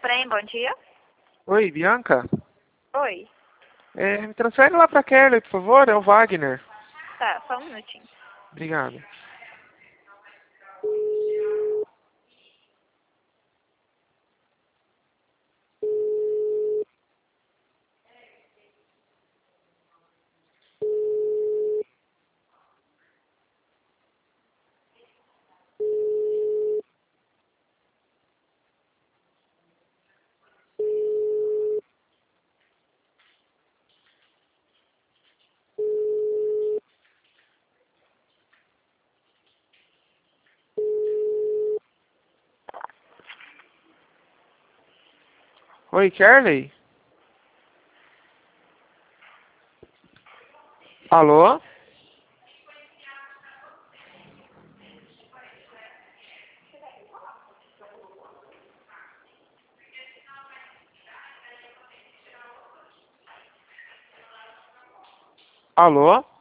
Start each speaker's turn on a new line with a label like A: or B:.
A: Prem, bom dia.
B: Oi, Bianca?
A: Oi.
B: Me transfere lá pra Kelly, por favor, é o Wagner.
A: Tá, só um minutinho.
B: Obrigado. Oi, Kelly? Alô? Alô?